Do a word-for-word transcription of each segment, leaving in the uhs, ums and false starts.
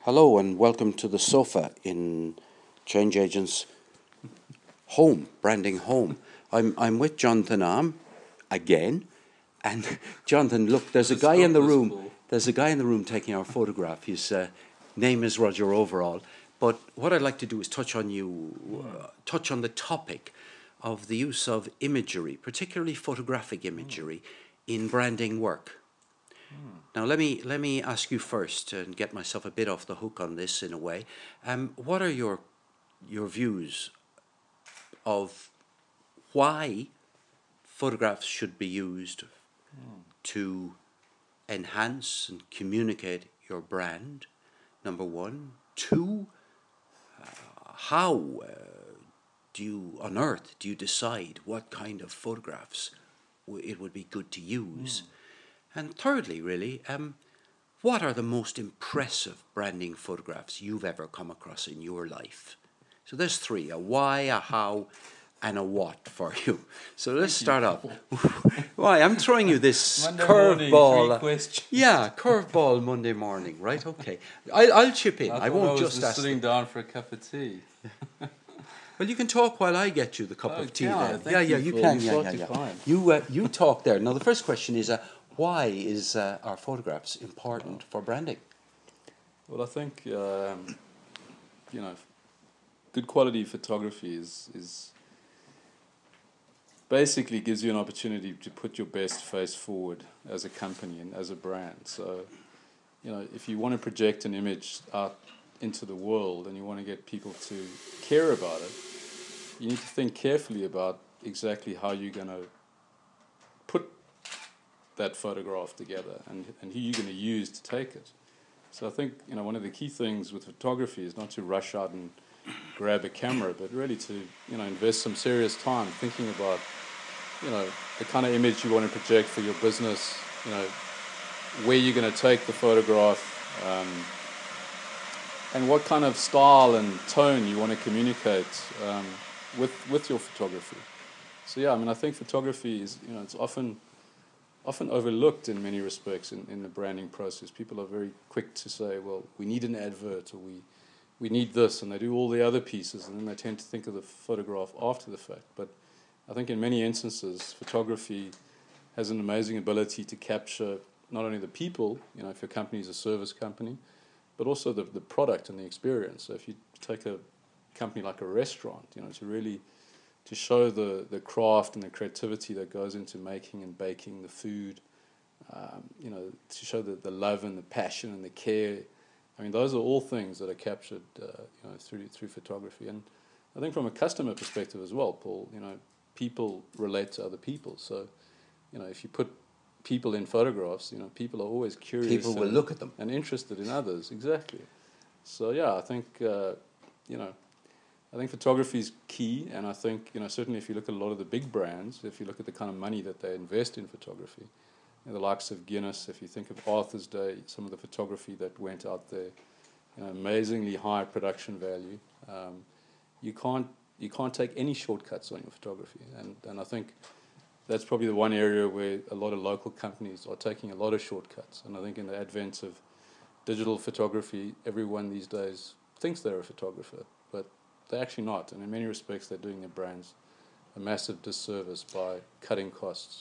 Hello and welcome to the sofa in Change Agent's home, branding home. I'm I'm with Jonathan Arm again, and Jonathan, look, there's a guy in the room. There's a guy in the room taking our photograph. His uh, name is Roger Overall. But what I'd like to do is touch on you, uh, touch on the topic of the use of imagery, particularly photographic imagery, in branding work. Now, let me let me ask you first and get myself a bit off the hook on this in a way. Um, what are your your views of why photographs should be used mm. to enhance and communicate your brand? Number one. Two, uh, how uh, do you, on earth, do you decide what kind of photographs w- it would be good to use? Mm. And thirdly, really, um, what are the most impressive branding photographs you've ever come across in your life? So there's three, a why, a how, and a what for you. So let's start off. Why, I'm throwing you this curveball. Yeah, curveball Monday morning, right? Okay. I, I'll chip in. I, I won't I was just ask. sitting down for a cup of tea. Well, you can talk while I get you the cup oh, of tea then. Yeah, yeah, you can. Yeah, yeah, yeah. You, uh, you talk there. Now, the first question is, uh, why is uh, our photographs important for branding? Well, I think, um, you know, good quality photography is, is basically gives you an opportunity to put your best face forward as a company and as a brand. So, you know, if you want to project an image out into the world and you want to get people to care about it, you need to think carefully about exactly how you're going to put that photograph together and, and who you're going to use to take it. So I think, you know, one of the key things with photography is not to rush out and grab a camera, but really to, you know, invest some serious time thinking about, you know, the kind of image you want to project for your business, you know, where you're going to take the photograph, um, and what kind of style and tone you want to communicate um, with with your photography. So yeah, I mean, I think photography is, you know, it's often often overlooked in many respects in, in the branding process. People are very quick to say, well, we need an advert, or we we need this, and they do all the other pieces, and then they tend to think of the photograph after the fact. But I think in many instances, photography has an amazing ability to capture not only the people, you know, if your company is a service company, but also the, the product and the experience. So if you take a company like a restaurant, you know, to really to show the, the craft and the creativity that goes into making and baking the food, um, you know, to show the, the love and the passion and the care. I mean, those are all things that are captured, uh, you know, through through photography. And I think from a customer perspective as well, Paul, you know, people relate to other people. So, you know, if you put people in photographs, you know, people are always curious. People will and, look at them. And interested in others, exactly. So, yeah, I think, uh, you know, I think photography is key, and I think, you know, certainly if you look at a lot of the big brands, if you look at the kind of money that they invest in photography, you know, the likes of Guinness, if you think of Arthur's Day, some of the photography that went out there, you know, amazingly high production value. Um, you can't you can't take any shortcuts on your photography, and and I think that's probably the one area where a lot of local companies are taking a lot of shortcuts. And I think in the advent of digital photography, everyone these days thinks they're a photographer, but they're actually not. And in many respects, they're doing their brands a massive disservice by cutting costs.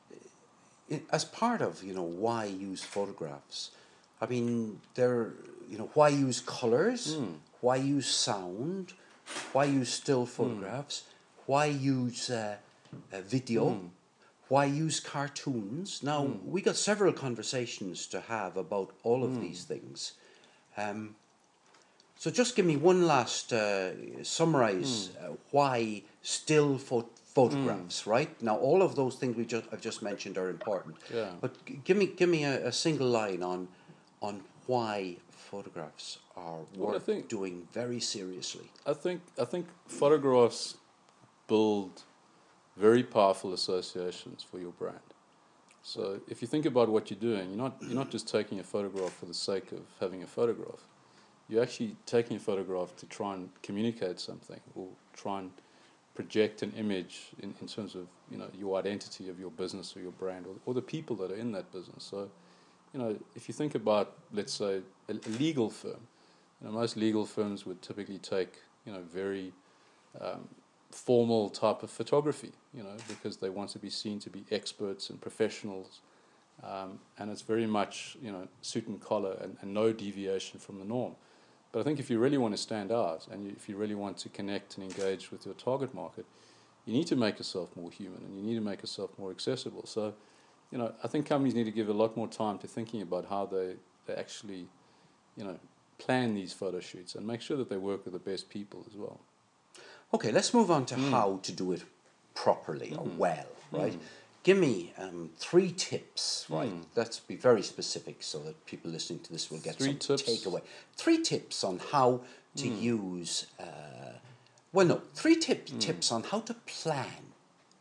As part of, you know, why use photographs, I mean, there, you know, why use colors, mm. why use sound, why use still photographs, mm. why use uh, uh, video, mm. why use cartoons. Now, mm. we got several conversations to have about all of mm. these things. Um, so just give me one last, uh, summarize mm. uh, why still photographs. Photographs, mm. right? Now, all of those things we just I've just mentioned are important. Yeah. But g- give me give me a, a single line on on why photographs are well, worth think, doing very seriously. I think I think photographs build very powerful associations for your brand. So if you think about what you're doing, you're not you're not just taking a photograph for the sake of having a photograph. You're actually taking a photograph to try and communicate something, or try and project an image in, in terms of, you know, your identity of your business or your brand, or, or the people that are in that business. So, you know, if you think about, let's say, a, a legal firm, You know, most legal firms would typically take, you know, very um, formal type of photography, you know, because they want to be seen to be experts and professionals. Um, and it's very much, you know, suit and collar and, and no deviation from the norm. But I think if you really want to stand out and you, if you really want to connect and engage with your target market, you need to make yourself more human and you need to make yourself more accessible. So, you know, I think companies need to give a lot more time to thinking about how they, they actually, you know, plan these photo shoots and make sure that they work with the best people as well. Okay, let's move on to Mm. how to do it properly or Mm. well, right? Mm. Give me um, three tips, right? Mm. Let's be very specific so that people listening to this will get Three some tips. takeaway. Three tips on how to Mm. use, uh, well, no, three tips, Mm. tips on how to plan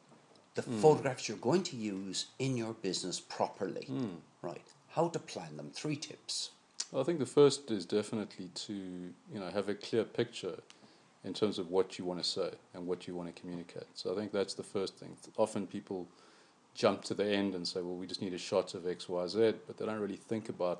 the Mm. photographs you're going to use in your business properly, Mm. right? How to plan them, three tips. Well, I think the first is definitely to, you know, have a clear picture in terms of what you want to say and what you want to communicate. So I think that's the first thing. Often people jump to the end and say, well, we just need a shot of X, Y, Z, but they don't really think about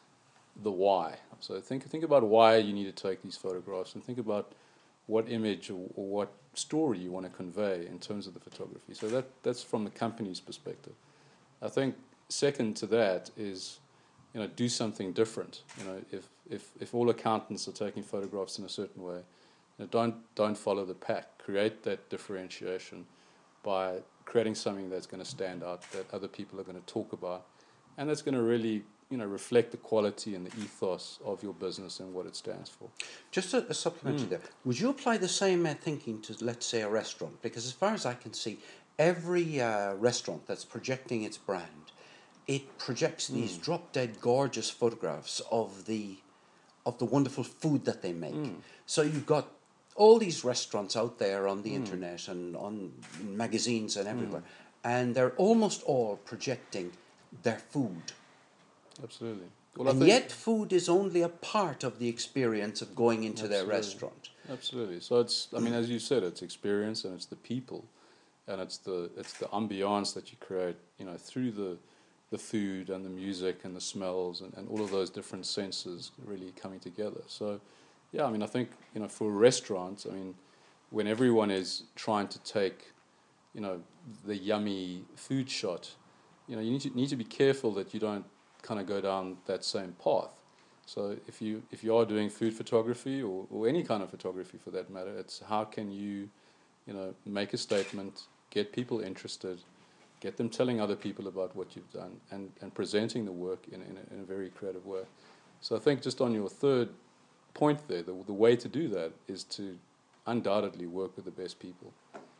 the why. So think think about why you need to take these photographs and think about what image or, or what story you want to convey in terms of the photography. So that that's from the company's perspective. I think second to that is, you know, do something different. You know, if if if all accountants are taking photographs in a certain way, you know, don't don't follow the pack. Create that differentiation by creating something that's going to stand out, that other people are going to talk about, and that's going to really, you know, reflect the quality and the ethos of your business and what it stands for. Just a, a supplementary Mm. there. Would you apply the same uh, thinking to, let's say, a restaurant? Because as far as I can see, every uh, restaurant that's projecting its brand, it projects Mm. these drop-dead gorgeous photographs of the of the wonderful food that they make. Mm. So you've got all these restaurants out there on the Mm. internet and on magazines and everywhere, Mm. and they're almost all projecting their food. Absolutely. Well, And I think, yet food is only a part of the experience of going into their Absolutely. restaurant. Absolutely. So it's, I mean, as you said, it's experience and it's the people, and it's the it's the ambiance that you create, you know, through the the food and the music and the smells and, and all of those different senses really coming together. So, yeah, I mean, I think, you know, for restaurants, I mean, when everyone is trying to take, you know, the yummy food shot, you know, you need to need to be careful that you don't kind of go down that same path. So if you if you are doing food photography or, or any kind of photography for that matter, it's how can you, you know, make a statement, get people interested, get them telling other people about what you've done, and, and presenting the work in, in, a, in a very creative way. So I think just on your third point there, the, the way to do that is to undoubtedly work with the best people.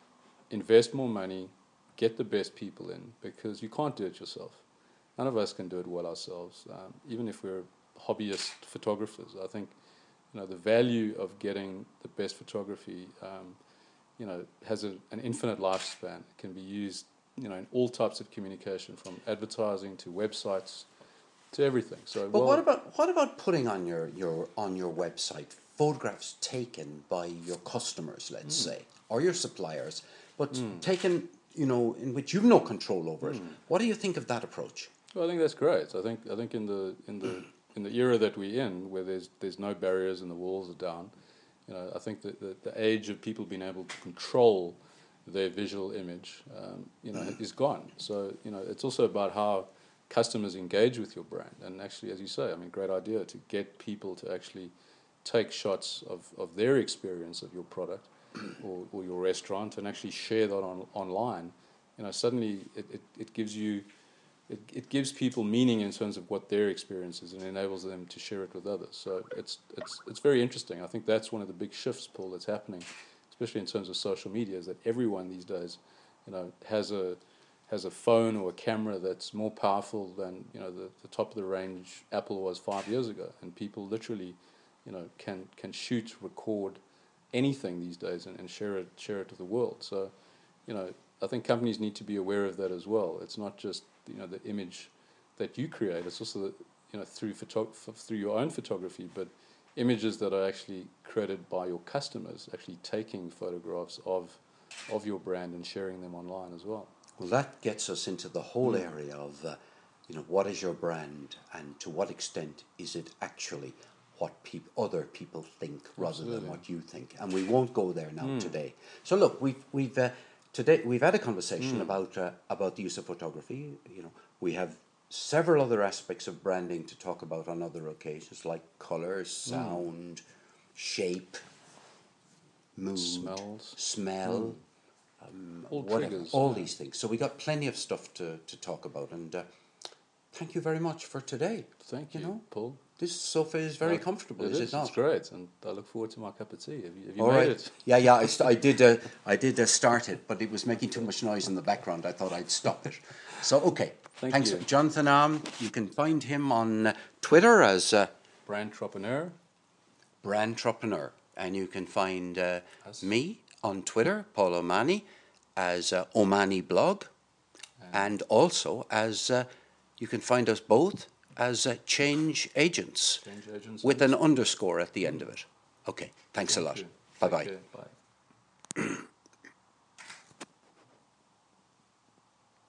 Invest more money, get the best people in, because you can't do it yourself. None of us can do it well ourselves, um, even if we're hobbyist photographers. I think, you know, the value of getting the best photography, um, you know, has a, an infinite lifespan. It can be used, you know, in all types of communication, from advertising to websites to everything. So, But well, what about what about putting on your, your on your website photographs taken by your customers, let's Mm. say, or your suppliers, but Mm. taken, you know, in which you've no control over it? Mm. What do you think of that approach? Well, I think that's great. I think I think in the in the in the era that we're in, where there's there's no barriers and the walls are down, you know, I think that the, the age of people being able to control their visual image, um, you know, is gone. So, you know, it's also about how customers engage with your brand. And actually, as you say, I mean, great idea to get people to actually take shots of, of their experience of your product or, or your restaurant and actually share that on online. You know, suddenly it, it, it gives you It, it gives people meaning in terms of what their experience is and enables them to share it with others. So it's it's it's very interesting. I think that's one of the big shifts, Paul, that's happening, especially in terms of social media, is that everyone these days, you know, has a has a phone or a camera that's more powerful than, you know, the, the top of the range Apple was five years ago, and people literally, you know, can can shoot, record anything these days and, and share it share it to the world. So, you know, I think companies need to be aware of that as well. It's not just, you know, the image that you create. It's also, the, you know, through photo- through your own photography, but images that are actually created by your customers, actually taking photographs of of your brand and sharing them online as well. Well, that gets us into the whole Mm. area of, uh, you know, what is your brand and to what extent is it actually what peop- other people think rather Absolutely. than what you think, and we won't go there now Mm. today. So look, we've we've uh, today we've had a conversation Mm. about uh, about the use of photography. You know, we have several other aspects of branding to talk about on other occasions, like color, sound, shape, mood, Smells. smell, um, All whatever, triggers, all yeah. these things. So we got plenty of stuff to, to talk about, and uh, thank you very much for today. Thank You you, know, Paul. this sofa is very Well, comfortable, it is is. it not? It's great, and I look forward to my cup of tea. Have you, have you All made right. it? Yeah, yeah. I, st- I did. Uh, I did uh, start it, but it was making too much noise in the background. I thought I'd stop it. So okay. Thank Thanks, you. Jonathan Arm. You can find him on uh, Twitter as uh, Brandtrepreneur. Brandtrepreneur, and you can find uh, Us. me on Twitter, Paul O'Mani, as uh, O'Mani Blog, and also as uh, you can find us both as uh, Change Agents Change Agents. with an underscore at the end of it. Okay. Thanks a Thank lot. you. Bye Take bye. care. Bye.